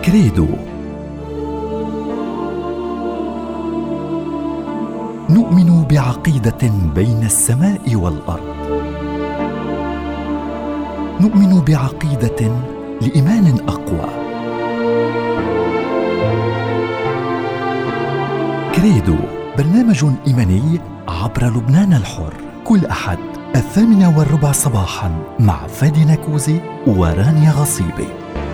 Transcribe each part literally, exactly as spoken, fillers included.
كريدو. نؤمن بعقيدة بين السماء والأرض. نؤمن بعقيدة لإيمان أقوى. كريدو برنامج إيماني عبر لبنان الحر، كل أحد الثامنة والربع صباحاً مع فادي نكوزي ورانيا غصيبي.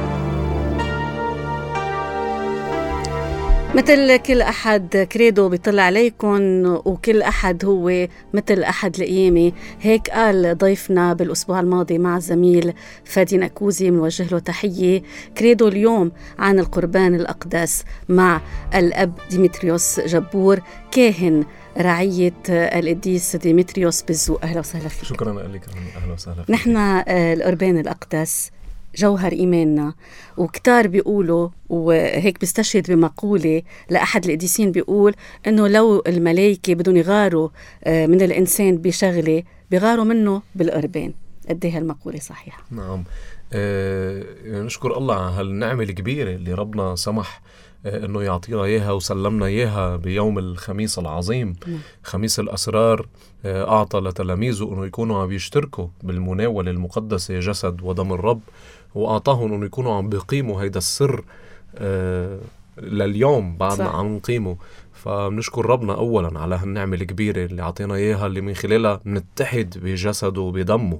مثل كل أحد كريدو بيطلع عليكم، وكل أحد هو مثل أحد القيامة. هيك قال ضيفنا بالأسبوع الماضي مع الزميل فادي نكوزي، منوجه له تحية. كريدو اليوم عن القربان الأقدس مع الأب ديمتريوس جبور، كاهن رعية القديس ديمتريوس بالزوق. أهلا وسهلا فيك. شكرا لك. أهلا وسهلا فيك. نحن القربان الأقدس جوهر إيماننا، وكتار بيقولوا، وهيك بيستشهد بمقولة لأحد القديسين بيقول إنه لو الملائكة بدهم يغاروا من الإنسان بشغلة بيغاروا منه بالقربان. قد ايه هالمقولة صحيحة؟ نعم. آه نشكر الله على هالنعمة الكبيرة اللي ربنا سمح آه إنه يعطينا إياها وسلمنا إياها بيوم الخميس العظيم. م. خميس الأسرار آه أعطى لتلاميذه إنه يكونوا عم يشتركوا بالمناولة المقدسة جسد ودم الرب، وأعطاهم إنه يكونوا عم بيقيموا هيدا السر آه لليوم بعدنا عم نقيمه. فبنشكر ربنا أولا على هالنعمة الكبيرة اللي عطينا إياها، اللي من خلالها نتحد بجسده وبدمه.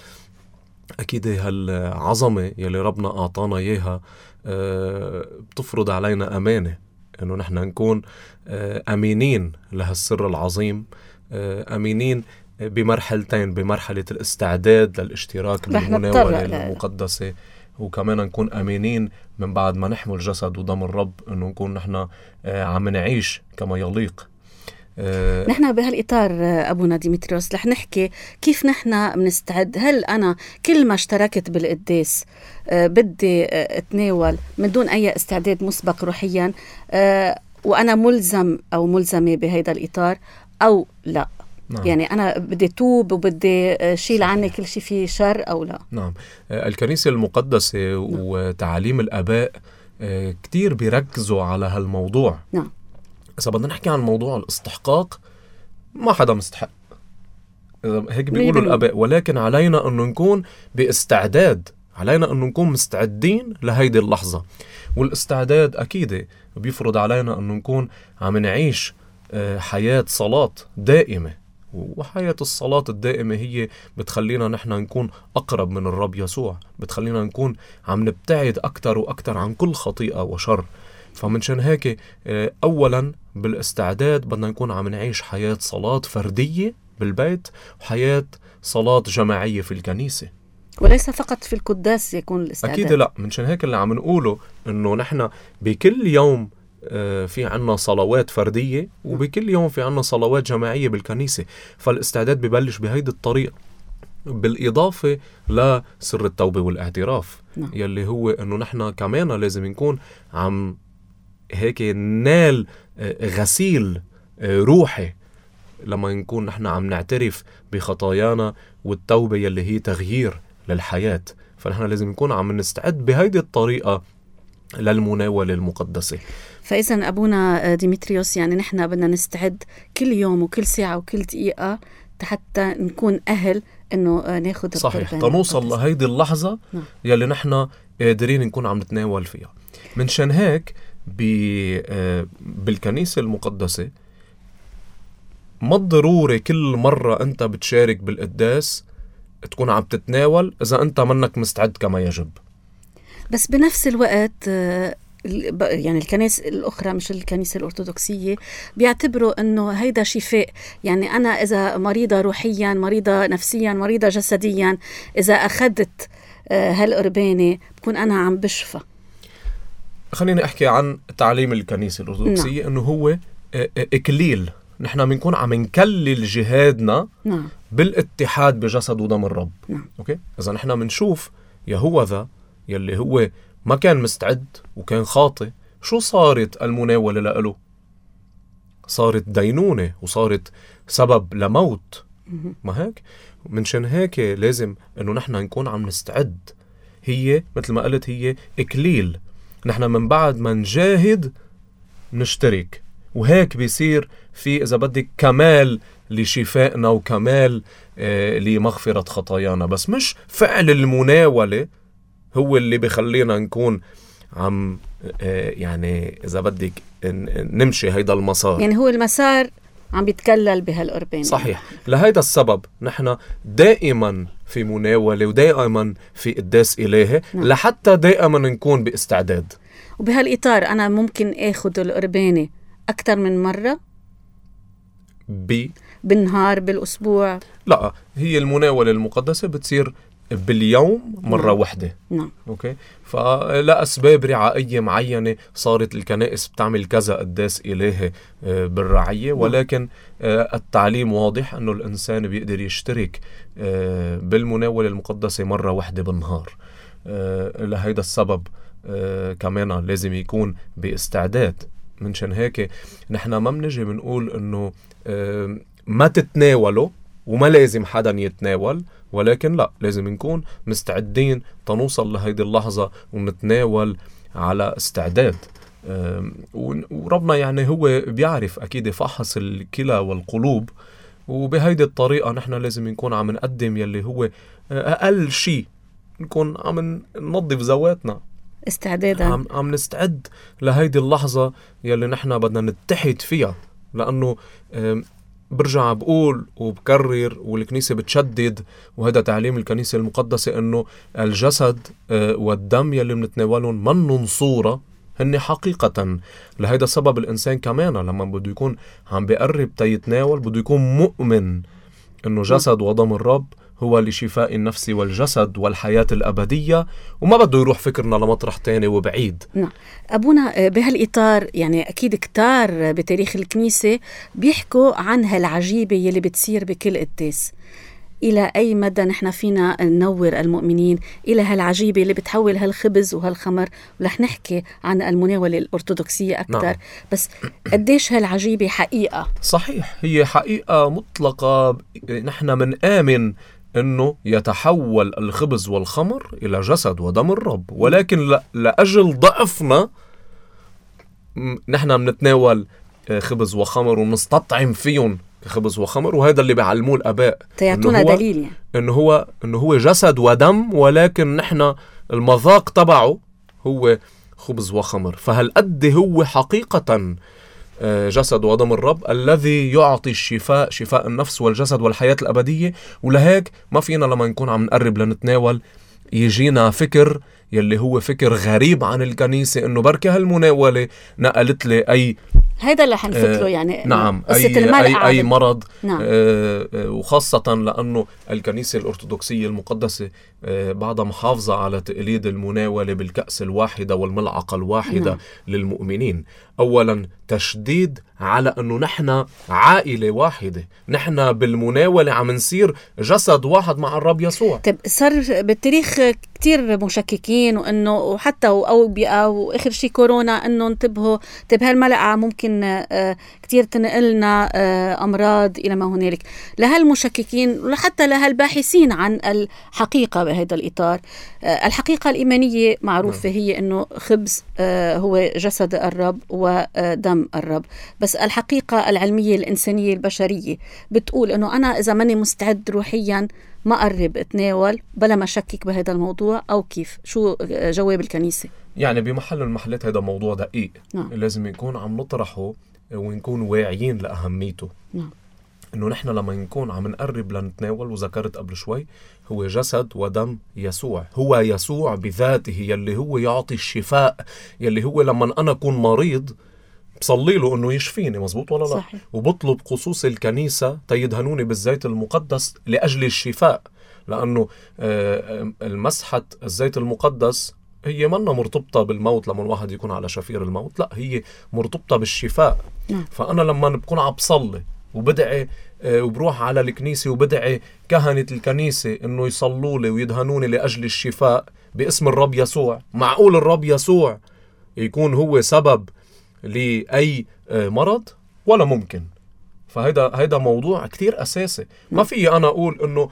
أكيد هالعظمة يلي ربنا أعطانا إياها آه بتفرض علينا أمانة إنه نحن نكون آه أمينين لهالسر العظيم، آه أمينين بمرحلتين، بمرحلة الاستعداد للاشتراك بالمناولة المقدسة، وكمان نكون أمينين من بعد ما نحمل جسد ودم الرب إنه نكون نحن آه عم نعيش كما يليق. أه نحن بهالإطار أبونا ديمتريوس رح نحكي كيف نحن بنستعد. هل أنا كل ما اشتركت بالقداس أه بدي أه اتناول من دون أي استعداد مسبق روحيا أه وأنا ملزم أو ملزمة بهذا الإطار أو لا؟ نعم. يعني أنا بدي توب وبدي شيل عني كل شيء فيه شر أو لا؟ نعم. أه الكنيسة المقدسة نعم. وتعاليم الآباء أه كتير بيركزوا على هالموضوع. نعم. إذا بدنا نحكي عن موضوع الاستحقاق، ما حدا مستحق، هيك بيقولوا الآباء، ولكن علينا أنه نكون باستعداد، علينا أنه نكون مستعدين لهيدي اللحظة. والاستعداد أكيد بيفرض علينا أنه نكون عم نعيش حياة صلاة دائمة، وحياة الصلاة الدائمة هي بتخلينا نحن نكون أقرب من الرب يسوع، بتخلينا نكون عم نبتعد أكتر وأكتر عن كل خطيئة وشر. فمنشان هيك أولا بالاستعداد بدنا نكون عم نعيش حياة صلاة فردية بالبيت وحياة صلاة جماعية في الكنيسة، وليس فقط في القداس يكون الاستعداد. أكيد لا. منشان هيك اللي عم نقوله إنه نحن بكل يوم في عنا صلوات فردية وبكل يوم في عنا صلوات جماعية بالكنيسة. فالاستعداد ببلش بهيدي الطريقة، بالإضافة لسر التوبة والاعتراف م. يلي هو إنه نحن كمان لازم نكون عم هيك نال غسيل روحي لما نكون نحن عم نعترف بخطايانا، والتوبة يلي هي تغيير للحياة. فنحن لازم نكون عم نستعد بهيدي الطريقة للمناولة المقدسة. فإذا أبونا ديمتريوس يعني نحن بدنا نستعد كل يوم وكل ساعة وكل دقيقة حتى نكون أهل إنه ناخد صحيح تنوصل لهيدي اللحظة نعم. يلي نحن قادرين نكون عم نتناول فيها. منشان هيك بالكنيسة المقدسة ما ضروري كل مرة أنت بتشارك بالقداس تكون عم تتناول إذا أنت منك مستعد كما يجب. بس بنفس الوقت يعني الكنائس الأخرى مش الكنيسة الأرثوذكسية بيعتبروا أنه هيدا شفاء. يعني أنا إذا مريضة روحيا، مريضة نفسيا، مريضة جسديا، إذا أخذت هالقربانة بكون أنا عم بشفى. خليني أحكي عن تعليم الكنيسة الأرثوذكسية نعم. أنه هو إكليل، نحن بنكون عم نكلل جهادنا نعم. بالاتحاد بجسد ودم الرب نعم. أوكي؟ إذا نحن بنشوف يهوذا يلي هو ما كان مستعد وكان خاطئ، شو صارت المناولة لأله؟ صارت دينونة وصارت سبب لموت. ما هيك؟ منشان هيك لازم أنه نحن نكون عم نستعد. هي مثل ما قلت هي إكليل، نحن من بعد ما نجاهد نشترك، وهيك بيصير في إذا بدك كمال لشفائنا وكمال آه لمغفرة خطايانا. بس مش فعل المناولة هو اللي بيخلينا نكون عم آه يعني إذا بدك نمشي هيدا المسار. يعني هو المسار عم بيتكلل بهالقربين. صحيح. لهيدا السبب نحن دائما في مناولة ودائما في قداس إلهي، نعم. لحتى دائما نكون باستعداد. وبهالإطار أنا ممكن أخذ القربانة أكثر من مرة ب... بالنهار بالأسبوع؟ لا، هي المناولة المقدسة بتصير باليوم مرة نعم. واحدة. نعم. أوكي. فلا أسباب رعائية معينة صارت الكنائس بتعمل كذا قداس إلهي بالرعية، ولكن التعليم واضح أنه الإنسان بيقدر يشترك بالمناولة المقدسة مرة واحدة بالنهار. لهيدا السبب كمان لازم يكون باستعداد. منشان هيك نحن ما بنجي بنقول أنه ما تتناولوا وما لازم حدا يتناول، ولكن لا، لازم نكون مستعدين تنوصل لهيدي اللحظة ونتناول على استعداد. وربنا يعني هو بيعرف أكيد فحص الكلى والقلوب، وبهيدي الطريقة نحن لازم نكون عم نقدم يلي هو أقل شيء، نكون عم ننظف ذواتنا استعدادا، عم, عم نستعد لهيدي اللحظة يلي نحن بدنا نتحد فيها. لأنه برجع بقول وبكرر والكنيسة بتشدد، وهذا تعليم الكنيسة المقدسة، أنه الجسد والدم يلي بنتناولهم منن صورة، هن حقيقة. لهذا السبب الإنسان كمان لما بده يكون عم بيقرب تيتناول بده يكون مؤمن أنه جسد ودم الرب هو لشفاء النفس والجسد والحياة الأبدية، وما بده يروح فكرنا لمطرح تاني وبعيد. نعم. أبونا بهالإطار يعني أكيد كتار بتاريخ الكنيسة بيحكوا عن هالعجيبة يلي بتصير بكل قداس. إلى أي مدى نحن فينا ننور المؤمنين إلى هالعجيبة اللي بتحول هالخبز وهالخمر؟ ورح نحكي عن المناولة الأرثوذكسية أكثر. نعم. بس قديش هالعجيبة حقيقة؟ صحيح، هي حقيقة مطلقة. نحن من آمن أنه يتحول الخبز والخمر إلى جسد ودم الرب، ولكن لأجل ضعفنا نحن بنتناول خبز وخمر ونستطعم فيهم خبز وخمر، وهذا اللي بيعلموه الآباء. تيعطونا دليل يعني إنه هو إنه هو جسد ودم، ولكن نحن المذاق تبعه هو خبز وخمر. فهالقد هو حقيقة جسد ودم الرب الذي يعطي الشفاء، شفاء النفس والجسد والحياة الأبدية. ولهيك ما فينا لما نكون عم نقرب لنتناول يجينا فكر يلي هو فكر غريب عن الكنيسة، إنه بركة هالمناولة نقلت لي أي هيدا اللي حنفتله يعني نعم أي, أي, أي مرض. نعم. آه وخاصة لأنه الكنيسة الأرثوذكسية المقدسة آه بعدها محافظة على تقليد المناولة بالكأس الواحدة والملعقة الواحدة. نعم. للمؤمنين. أولا تشديد على أنه نحن عائلة واحدة، نحن بالمناولة عم نصير جسد واحد مع الرب يسوع. طيب صار بالتاريخ كتير مشككين، وأنه وحتى أوبئة وآخر شي كورونا أنه انتبهوا طيب هالملعقة ممكن آه كتير تنقلنا آه أمراض إلى ما هنالك. لهالمشككين وحتى لهالباحثين عن الحقيقة بهذا الإطار، آه الحقيقة الإيمانية معروفة. نعم. هي أنه خبز آه هو جسد الرب ودم الرب، بس الحقيقة العلمية الإنسانية البشرية بتقول أنه أنا إذا ماني مستعد روحيا ما أقرب أتناول بلا ما شكك بهذا الموضوع، أو كيف؟ شو جواب الكنيسة؟ يعني بمحل المحلات هذا موضوع دقيق. نعم. لازم يكون عم نطرحه ونكون واعيين لأهميته. نعم. إنه نحن لما نكون عم نقرب لنتناول، وذكرت قبل شوي هو جسد ودم يسوع، هو يسوع بذاته يلي هو يعطي الشفاء، يلي هو لما أنا أكون مريض بصلي له انه يشفيني، مزبوط ولا لا؟ صحيح. وبطلب قصوص الكنيسة تيدهنوني بالزيت المقدس لأجل الشفاء، لأنه المسحة الزيت المقدس هي منا مرتبطة بالموت لما الواحد يكون على شفير الموت، لا هي مرتبطة بالشفاء. نعم. فأنا لما بكون عم بصلي وبدعي وبروح على الكنيسة وبدعي كهنة الكنيسة انه يصلوا لي ويدهنوني لأجل الشفاء باسم الرب يسوع، معقول الرب يسوع يكون هو سبب لأي مرض؟ ولا ممكن. فهيدا هيدا موضوع كتير أساسي. ما في أنا أقول إنه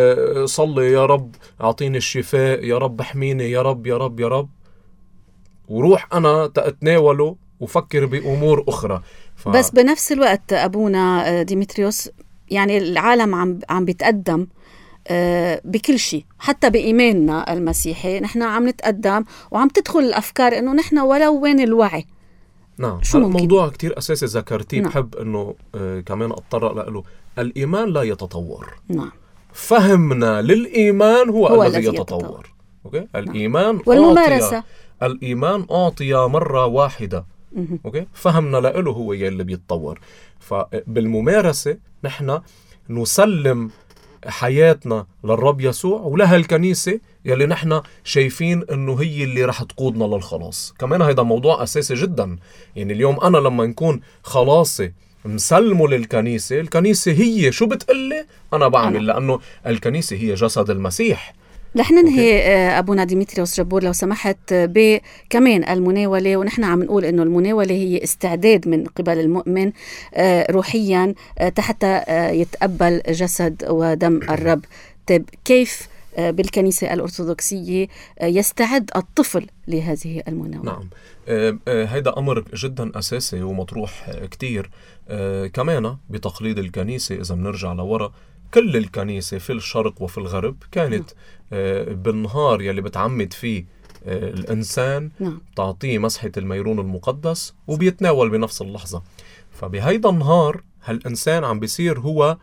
صلي يا رب أعطيني الشفاء، يا رب احميني، يا رب يا رب يا رب، وروح أنا تأتناوله وفكر بأمور أخرى. ف... بس بنفس الوقت أبونا ديمتريوس يعني العالم عم عم بيتقدم بكل شيء، حتى بإيماننا المسيحي نحن عم نتقدم وعم تدخل الأفكار إنه نحن ولو وين الوعي. نعم، هذا موضوع كتير أساسي ذكرتيه. نعم. بحب إنه آه كمان أتطرق له. الإيمان لا يتطور. نعم. فهمنا للإيمان هو, هو الذي يتطور. يتطور. أوكي. الإيمان والممارسة أعطي الإيمان أعطي مرة واحدة. م- أوكي. فهمنا له هو يلي بيتطور. فبالممارسة نحن نسلم حياتنا للرب يسوع ولها الكنيسة يلي نحن شايفين انه هي اللي رح تقودنا للخلاص. كمان هيدا موضوع اساسي جدا. يعني اليوم انا لما نكون خلاصي مسلمه للكنيسة، الكنيسة هي شو بتقلي انا بعمل أنا. لانه الكنيسة هي جسد المسيح. رح ننهي أبونا ديمتريوس جبور لو سمحت بكمان المناولة، ونحن عم نقول إنه المناولة هي استعداد من قبل المؤمن روحيا حتى يتقبل جسد ودم الرب. طيب كيف بالكنيسة الأرثوذكسية يستعد الطفل لهذه المناولة؟ نعم، هذا أمر جدا أساسي ومطروح كتير كمان بتقليد الكنيسة. إذا بنرجع لورا، كل الكنيسة في الشرق وفي الغرب كانت آه بالنهار يلي بتعمد فيه آه الإنسان نعم. تعطيه مسحة الميرون المقدس وبيتناول بنفس اللحظة. فبهيدا النهار هالإنسان عم بيصير هو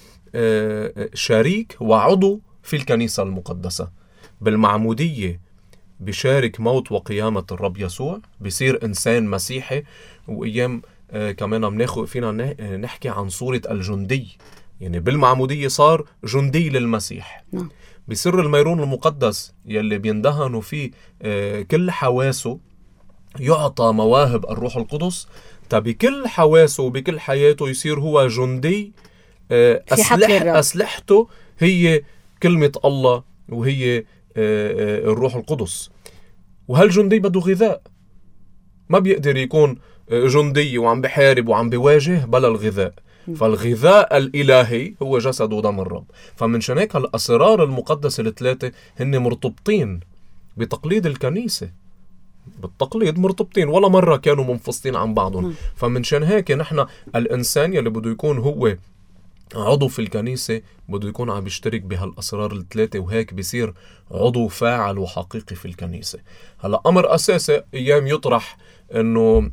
آه شريك وعضو في الكنيسة المقدسة. بالمعمودية بيشارك موت وقيامة الرب يسوع، بيصير إنسان مسيحي. وأيام آه كمان بناخد فينا نحكي عن صورة الجندي، يعني بالمعمودية صار جندي للمسيح. نعم. بسر الميرون المقدس يلي بيندهنوا فيه آه كل حواسه يعطى مواهب الروح القدس. بكل حواسه وبكل حياته يصير هو جندي آه أسلح أسلحته هي كلمة الله وهي آه آه الروح القدس. وهالجندي بده غذاء، ما بيقدر يكون جندي وعم بحارب وعم بواجه بلا الغذاء. فالغذاء الإلهي هو جسد ودم الرب. فمن شنك الأسرار المقدسة الثلاثة هن مرتبطين بتقليد الكنيسة، بالتقليد مرتبطين، ولا مرة كانوا منفصلين عن بعضهم. فمن شان هيك نحن الإنسان يلي بده يكون هو عضو في الكنيسة بده يكون عم يشترك بهالأسرار الثلاثة، وهيك بيصير عضو فاعل وحقيقي في الكنيسة. هلأ أمر أساسي أيام يطرح أنه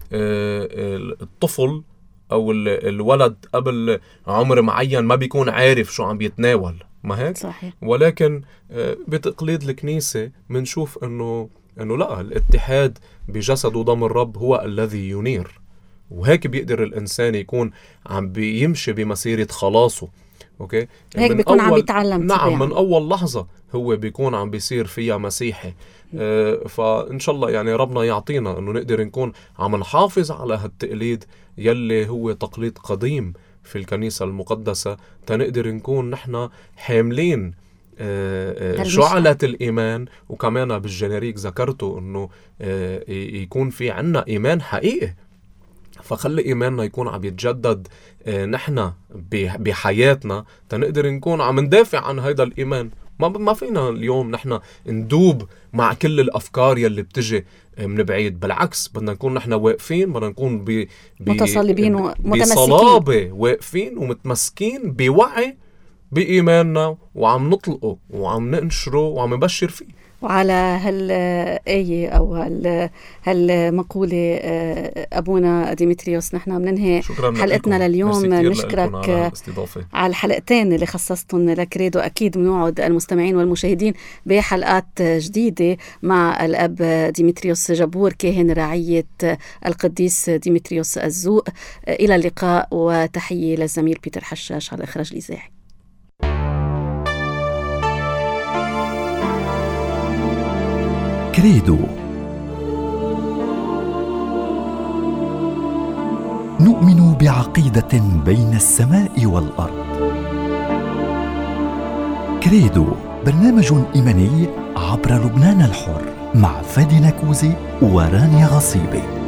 الطفل أو الولد قبل عمر معين ما بيكون عارف شو عم بيتناول، ما هيك؟ صحيح. ولكن بتقليد الكنيسة منشوف أنه أنه لا، الاتحاد بجسد ودم الرب هو الذي ينير، وهيك بيقدر الإنسان يكون عم بيمشي بمسيرة خلاصه. أوكي؟ هيك بيكون عم بيتعلم. نعم، من أول لحظة هو بيكون عم بيصير فيها مسيحي. آه فإن شاء الله يعني ربنا يعطينا أنه نقدر نكون عم نحافظ على هالتقليد يلي هو تقليد قديم في الكنيسة المقدسة، تنقدر نكون نحن حاملين آه آه شعلة الإيمان. وكمان بالجنريك ذكرته أنه آه يكون في عنا إيمان حقيقي. فخلي إيماننا يكون عم يتجدد آه نحن بحياتنا تنقدر نكون عم ندافع عن هذا الإيمان. ما ما فينا اليوم نحن ندوب مع كل الأفكار يلي بتجي من بعيد. بالعكس، بدنا نكون نحن واقفين، بدنا نكون ب... ب... متصلبين ومتمسكين، بصلابة واقفين ومتمسكين بوعي بإيماننا، وعم نطلقه وعم ننشره وعم نبشر فيه. وعلى هالآية أو هالمقولة أبونا ديمتريوس نحن بننهي حلقتنا لليوم. نشكرك على الحلقتين اللي خصصتن لكريدو. أكيد بنوعد المستمعين والمشاهدين بحلقات جديدة مع الأب ديمتريوس جبور كاهن رعية القديس ديمتريوس الزوق. إلى اللقاء، وتحية للزميل بيتر حشاش على الإخراج الإذاعي. كريدو. نؤمن بعقيدة بين السماء والأرض. كريدو برنامج إيماني عبر لبنان الحر مع فادي نكوزي ورانيا غصيبي.